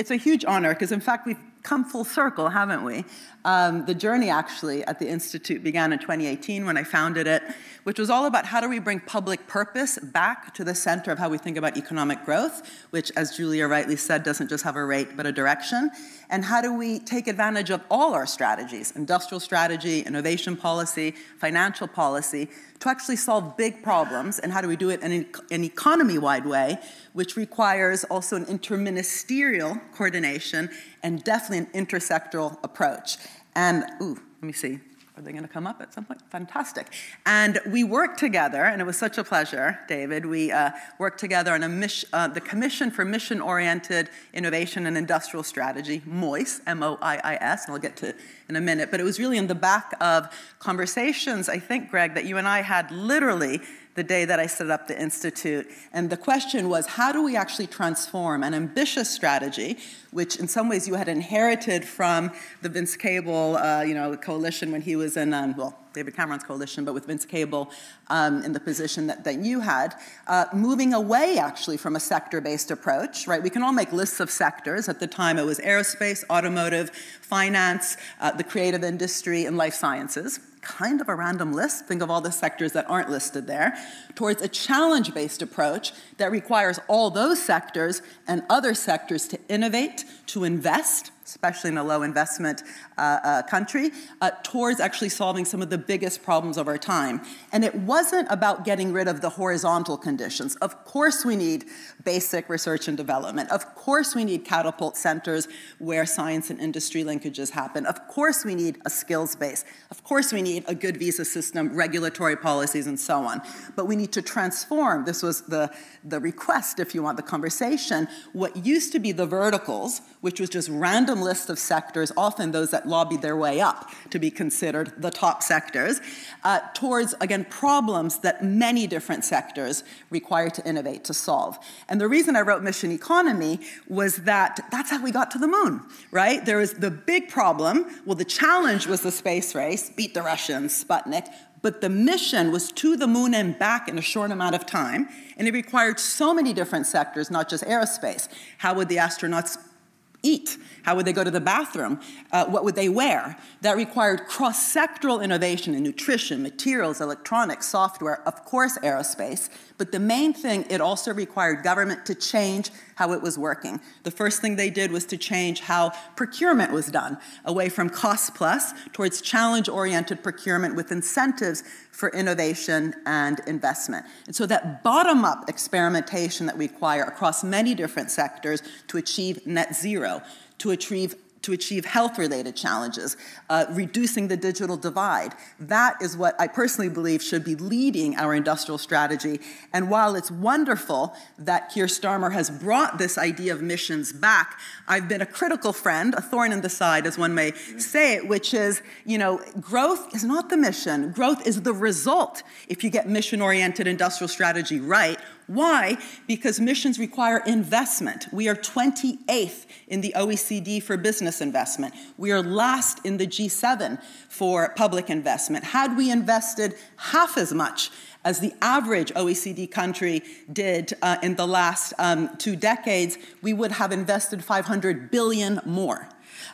It's a huge honor, because in fact, we've come full circle, haven't we? The journey, actually, at the Institute began in 2018 when I founded it, which was all about how do we bring public purpose back to the center of how we think about economic growth, which, as Julia rightly said, doesn't just have a rate, but a direction. And how do we take advantage of all our strategies, industrial strategy, innovation policy, financial policy, to actually solve big problems, and how do we do it in an economy-wide way, which requires also an interministerial coordination and definitely an intersectoral approach. And, let me see. Are they going to come up at some point? Fantastic. And we worked together, and it was such a pleasure, David. We worked together on the Commission for Mission-Oriented Innovation and Industrial Strategy, MOIS, M-O-I-I-S, and I'll get to it in a minute. But it was really in the back of conversations, I think, Greg, that you and I had literally the day that I set up the Institute. And the question was, how do we actually transform an ambitious strategy, which in some ways you had inherited from the Vince Cable coalition when he was in, David Cameron's coalition, but with Vince Cable in the position that you had, moving away actually from a sector-based approach, right? We can all make lists of sectors. At the time it was aerospace, automotive, finance, the creative industry, and life sciences. Kind of a random list, think of all the sectors that aren't listed there, towards a challenge-based approach that requires all those sectors and other sectors to innovate, to invest, especially in a low investment country, towards actually solving some of the biggest problems of our time. And it wasn't about getting rid of the horizontal conditions. Of course we need basic research and development. Of course we need catapult centers where science and industry linkages happen. Of course we need a skills base. Of course we need a good visa system, regulatory policies, and so on. But we need to transform, this was the request, if you want, the conversation, what used to be the verticals, which was just random lists of sectors, often those that lobbied their way up to be considered the top sectors, towards, again, problems that many different sectors require to innovate, to solve. And the reason I wrote Mission Economy was that that's how we got to the moon, right? There was the big problem, well, the challenge was the space race, beat the Russians, Sputnik, but the mission was to the moon and back in a short amount of time, and it required so many different sectors, not just aerospace. How would the astronauts eat? How would they go to the bathroom? What would they wear? That required cross-sectoral innovation in nutrition, materials, electronics, software, of course aerospace. But the main thing, it also required government to change how it was working. The first thing they did was to change how procurement was done, away from cost plus towards challenge-oriented procurement with incentives for innovation and investment. And so that bottom-up experimentation that we require across many different sectors to achieve net zero, to achieve health-related challenges, reducing the digital divide. That is what I personally believe should be leading our industrial strategy. And while it's wonderful that Keir Starmer has brought this idea of missions back, I've been a critical friend, a thorn in the side, as one may say it, which is, growth is not the mission. Growth is the result if you get mission-oriented industrial strategy right. Why? Because missions require investment. We are 28th in the OECD for business investment. We are last in the G7 for public investment. Had we invested half as much as the average OECD country did in the last 2 decades, we would have invested 500 billion more.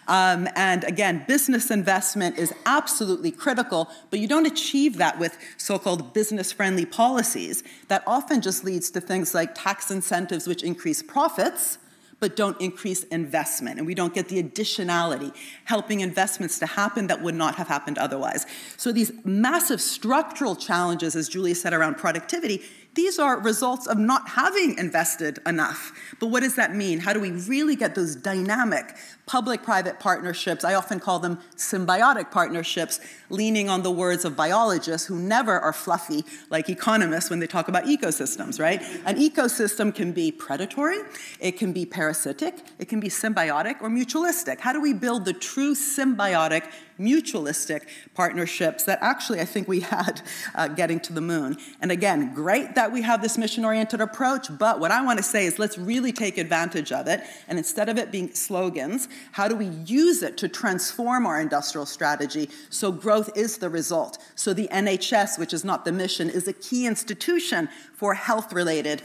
And again, business investment is absolutely critical, but you don't achieve that with so-called business-friendly policies. That often just leads to things like tax incentives which increase profits, but don't increase investment. And we don't get the additionality, helping investments to happen that would not have happened otherwise. So these massive structural challenges, as Julia said, around productivity, these are results of not having invested enough. But what does that mean? How do we really get those dynamic public-private partnerships? I often call them symbiotic partnerships, leaning on the words of biologists who never are fluffy like economists when they talk about ecosystems, right? An ecosystem can be predatory, it can be parasitic, it can be symbiotic or mutualistic. How do we build the true symbiotic mutualistic partnerships that actually I think we had getting to the moon. And again, great that we have this mission-oriented approach, but what I want to say is let's really take advantage of it, and instead of it being slogans, how do we use it to transform our industrial strategy so growth is the result? So the NHS, which is not the mission, is a key institution for health-related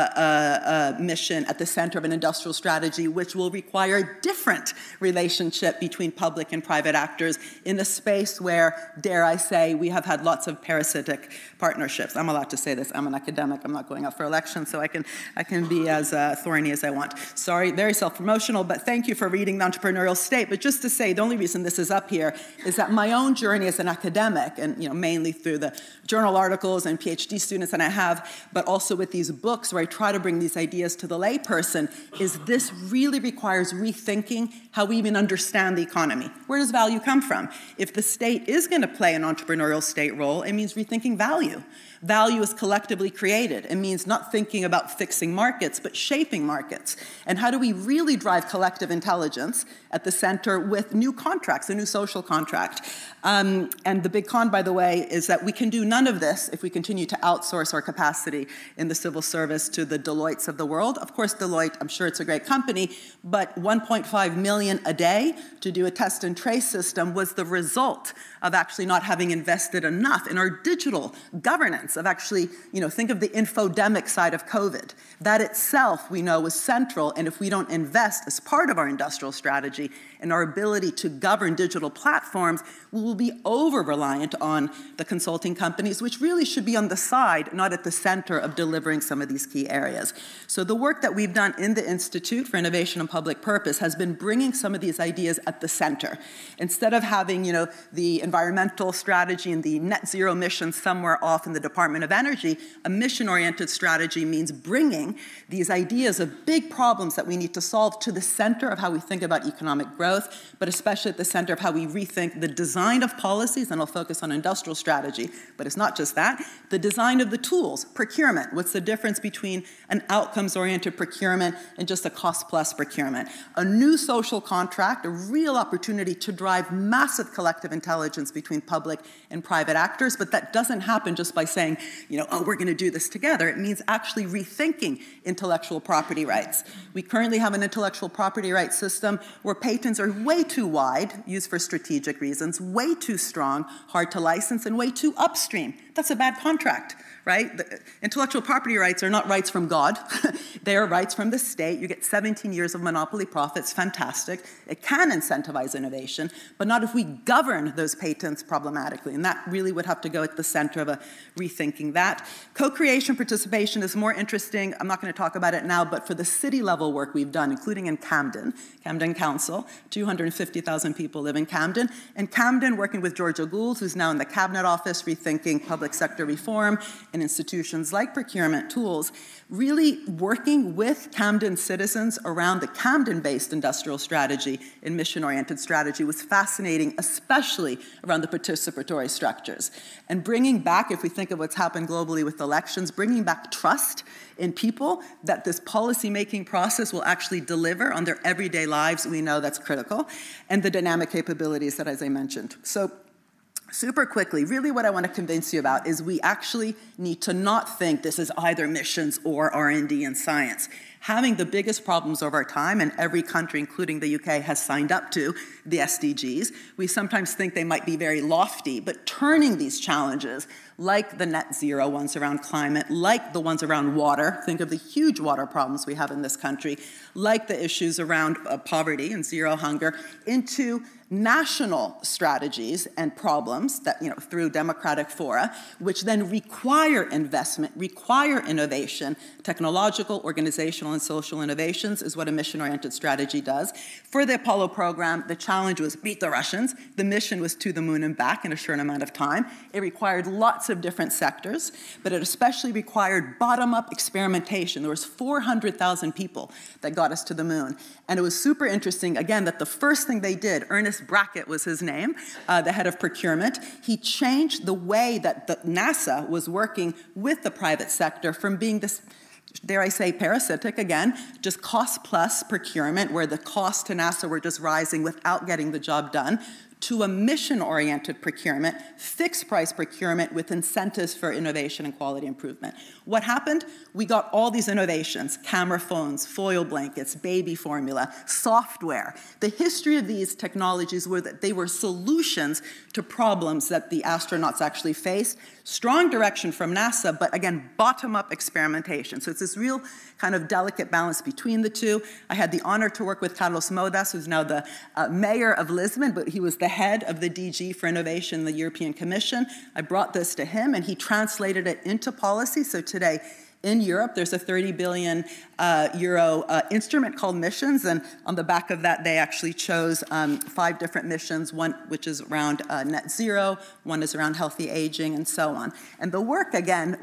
mission at the center of an industrial strategy, which will require a different relationship between public and private actors in a space where, dare I say, we have had lots of parasitic partnerships. I'm allowed to say this. I'm an academic. I'm not going up for election, so I can be as thorny as I want. Sorry, very self-promotional, but thank you for reading The Entrepreneurial State. But just to say, the only reason this is up here is that my own journey as an academic, and mainly through the journal articles and PhD students that I have, but also with these books where I try to bring these ideas to the layperson, is this really requires rethinking how we even understand the economy. Where does value come from? If the state is going to play an entrepreneurial state role, it means rethinking value. Value is collectively created. It means not thinking about fixing markets, but shaping markets. And how do we really drive collective intelligence at the center with new contracts, a new social contract? And the big con, by the way, is that we can do none of this if we continue to outsource our capacity in the civil service to the Deloittes of the world. Of course, Deloitte, I'm sure it's a great company, but 1.5 million a day to do a test and trace system was the result of actually not having invested enough in our digital governance, of actually, think of the infodemic side of COVID. That itself, we know, was central, and if we don't invest as part of our industrial strategy in our ability to govern digital platforms, we will be over-reliant on the consulting companies, which really should be on the side, not at the center of delivering some of these key areas. So the work that we've done in the Institute for Innovation and Public Purpose has been bringing some of these ideas at the center. Instead of having, the environmental strategy and the net zero mission somewhere off in the Department of Energy, a mission-oriented strategy means bringing these ideas of big problems that we need to solve to the center of how we think about economic growth, but especially at the center of how we rethink the design of policies, and I'll focus on industrial strategy, but it's not just that, the design of the tools, procurement. What's the difference between an outcomes-oriented procurement and just a cost-plus procurement? A new social contract, a real opportunity to drive massive collective intelligence between public and private actors, but that doesn't happen just by saying, we're going to do this together. It means actually rethinking intellectual property rights. We currently have an intellectual property rights system where patents are way too wide, used for strategic reasons, way too strong, hard to license, and way too upstream. That's a bad contract, right? The intellectual property rights are not rights from God. They are rights from the state. You get 17 years of monopoly profits, fantastic. It can incentivize innovation, but not if we govern those patents problematically. And that really would have to go at the center of a rethinking that. Co-creation participation is more interesting. I'm not going to talk about it now, but for the city-level work we've done, including in Camden Council, 250,000 people live in Camden. And Camden, working with Georgia Gould, who's now in the Cabinet Office, rethinking public sector reform and institutions like procurement tools, really working with Camden citizens around the Camden-based industrial strategy and mission-oriented strategy was fascinating, especially around the participatory structures. And bringing back, if we think of what's happened globally with elections, bringing back trust in people that this policy-making process will actually deliver on their everyday lives, we know that's critical, and the dynamic capabilities that, as I mentioned. So super quickly, really what I want to convince you about is we actually need to not think this is either missions or R&D and science. Having the biggest problems of our time, and every country, including the UK, has signed up to the SDGs, we sometimes think they might be very lofty, but turning these challenges, like the net zero ones around climate, like the ones around water, think of the huge water problems we have in this country, like the issues around poverty and zero hunger, into national strategies and problems that, through democratic fora, which then require investment, require innovation, technological, organizational, and social innovations is what a mission-oriented strategy does. For the Apollo program, the challenge was beat the Russians. The mission was to the moon and back in a short amount of time. It required lots of different sectors, but it especially required bottom-up experimentation. There was 400,000 people that got us to the moon. And it was super interesting, again, that the first thing they did, Ernest Brackett was his name, the head of procurement, he changed the way that the NASA was working with the private sector from being this, dare I say, parasitic, again, just cost-plus procurement, where the costs to NASA were just rising without getting the job done, to a mission-oriented procurement, fixed-price procurement with incentives for innovation and quality improvement. What happened? We got all these innovations: camera phones, foil blankets, baby formula, software. The history of these technologies were that they were solutions to problems that the astronauts actually faced. Strong direction from NASA, but again, bottom-up experimentation. So it's this real kind of delicate balance between the two. I had the honor to work with Carlos Moedas, who's now the mayor of Lisbon, but he was the head of the DG for Innovation in the European Commission. I brought this to him, and he translated it into policy. So today, in Europe, there's a 30 billion euro instrument called Missions, and on the back of that, they actually chose 5 different missions, one which is around net zero, one is around healthy aging, and so on. And the work, again,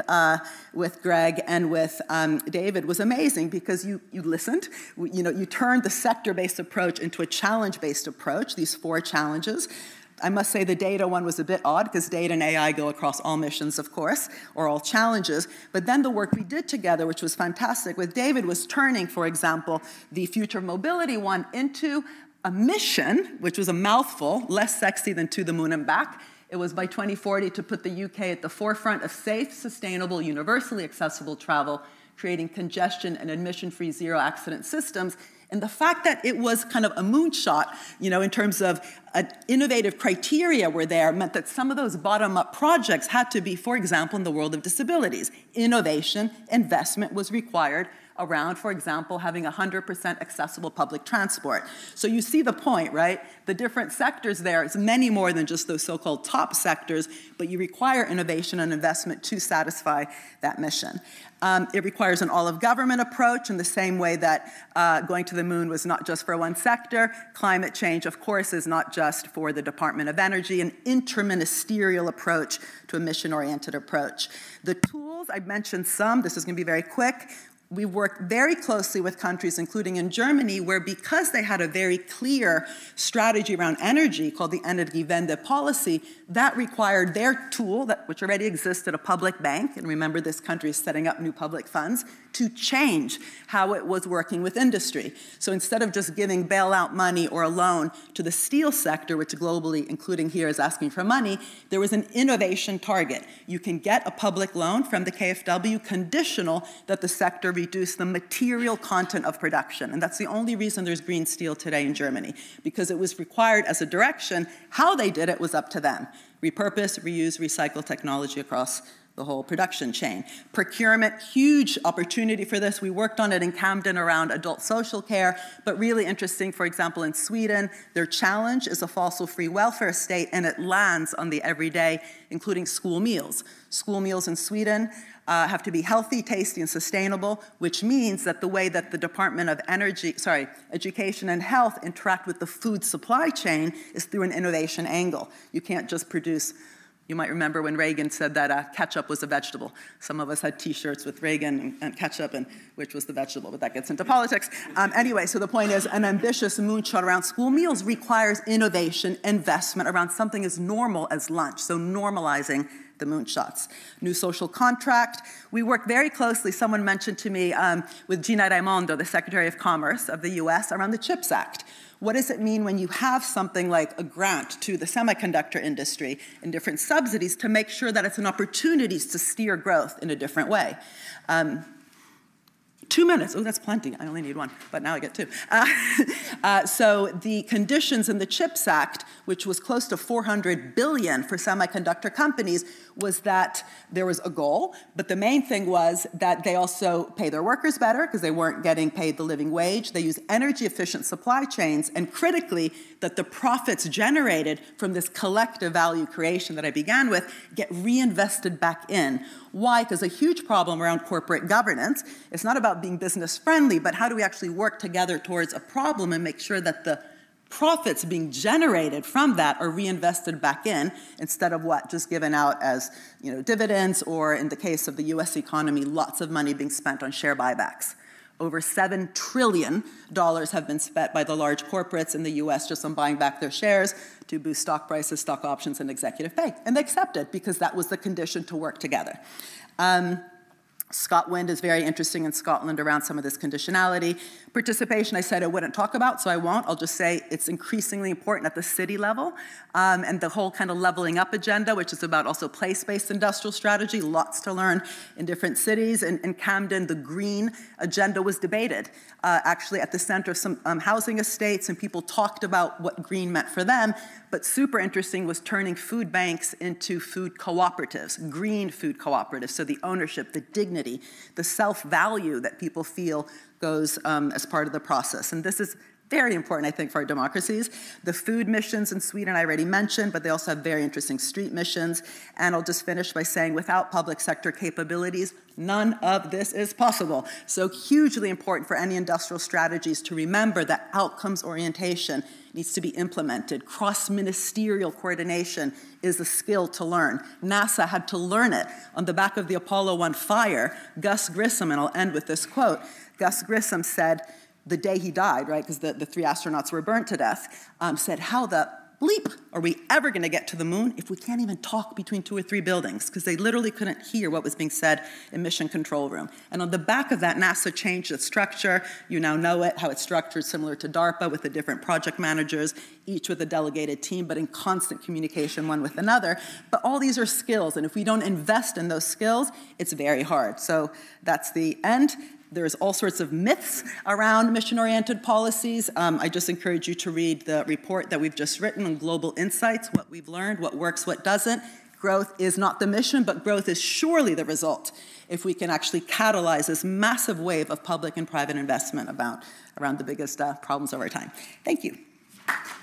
with Greg and with David was amazing because you listened, you turned the sector-based approach into a challenge-based approach, these 4 challenges. I must say the data one was a bit odd because data and AI go across all missions, of course, or all challenges. But then the work we did together, which was fantastic with David, was turning, for example, the future of mobility one into a mission, which was a mouthful, less sexy than To the Moon and Back. It was by 2040 to put the UK at the forefront of safe, sustainable, universally accessible travel, creating congestion and emission-free zero-accident systems. And the fact that it was kind of a moonshot, in terms of innovative criteria were there, meant that some of those bottom-up projects had to be, for example, in the world of disabilities. Innovation, investment was required around, for example, having 100% accessible public transport. So you see the point, right? The different sectors there, it's many more than just those so-called top sectors, but you require innovation and investment to satisfy that mission. It requires an all-of-government approach in the same way that going to the moon was not just for one sector. Climate change, of course, is not just for the Department of Energy, an interministerial approach to a mission-oriented approach. The tools, I mentioned some, this is going to be very quick. We worked very closely with countries, including in Germany, where because they had a very clear strategy around energy called the Energiewende policy, that required their tool, which already existed, a public bank, and remember this country is setting up new public funds, to change how it was working with industry. So instead of just giving bailout money or a loan to the steel sector, which globally, including here, is asking for money, there was an innovation target. You can get a public loan from the KfW conditional that the sector reduce the material content of production. And that's the only reason there's green steel today in Germany, because it was required as a direction. How they did it was up to them. Repurpose, reuse, recycle technology across the whole production chain. Procurement, huge opportunity for this. We worked on it in Camden around adult social care, but really interesting, for example, in Sweden, their challenge is a fossil-free welfare state, and it lands on the everyday, including school meals. School meals in Sweden have to be healthy, tasty, and sustainable, which means that the way that the Department of Education and Health interact with the food supply chain is through an innovation angle. You can't just produce. You might remember when Reagan said that ketchup was a vegetable. Some of us had T-shirts with Reagan and ketchup, and which was the vegetable, but that gets into politics. Anyway, so the point is, an ambitious moonshot around school meals requires innovation, investment around something as normal as lunch, so normalizing the moonshots. New social contract. We work very closely, someone mentioned to me, with Gina Raimondo, the Secretary of Commerce of the US, around the CHIPS Act. What does it mean when you have something like a grant to the semiconductor industry and different subsidies to make sure that it's an opportunity to steer growth in a different way? 2 minutes, oh, that's plenty. I only need 1, but now I get 2. So the conditions in the CHIPS Act, which was close to $400 billion for semiconductor companies, was that there was a goal, but the main thing was that they also pay their workers better because they weren't getting paid the living wage. They use energy-efficient supply chains, and critically, that the profits generated from this collective value creation that I began with get reinvested back in. Why? Because a huge problem around corporate governance, it's not about being business friendly, but how do we actually work together towards a problem and make sure that the profits being generated from that are reinvested back in instead of what? Just given out as dividends, or in the case of the US economy, lots of money being spent on share buybacks. Over $7 trillion have been spent by the large corporates in the US just on buying back their shares to boost stock prices, stock options, and executive pay. And they accepted because that was the condition to work together. ScotWind is very interesting in Scotland around some of this conditionality. Participation, I said I wouldn't talk about, so I won't. I'll just say it's increasingly important at the city level. And the whole kind of leveling up agenda, which is about also place-based industrial strategy, lots to learn in different cities. In Camden, the green agenda was debated, actually at the center of some housing estates, and people talked about what green meant for them. But super interesting was turning food banks into food cooperatives, green food cooperatives, so the ownership, the dignity, the self-value that people feel goes as part of the process. And this is very important, I think, for our democracies. The food missions in Sweden I already mentioned, but they also have very interesting street missions. And I'll just finish by saying without public sector capabilities, none of this is possible. So hugely important for any industrial strategies to remember that outcomes orientation needs to be implemented. Cross-ministerial coordination is a skill to learn. NASA had to learn it on the back of the Apollo 1 fire. Gus Grissom, and I'll end with this quote, Gus Grissom said, the day he died, right, because the 3 astronauts were burnt to death, said, how the bleep are we ever going to get to the moon if we can't even talk between 2 or 3 buildings? Because they literally couldn't hear what was being said in Mission Control Room. And on the back of that, NASA changed its structure. You now know it, how it's structured, similar to DARPA, with the different project managers, each with a delegated team, but in constant communication one with another. But all these are skills, and if we don't invest in those skills, it's very hard. So that's the end. There's all sorts of myths around mission-oriented policies. I just encourage you to read the report that we've just written on Global Insights, what we've learned, what works, what doesn't. Growth is not the mission, but growth is surely the result if we can actually catalyze this massive wave of public and private investment around the biggest problems of our time. Thank you.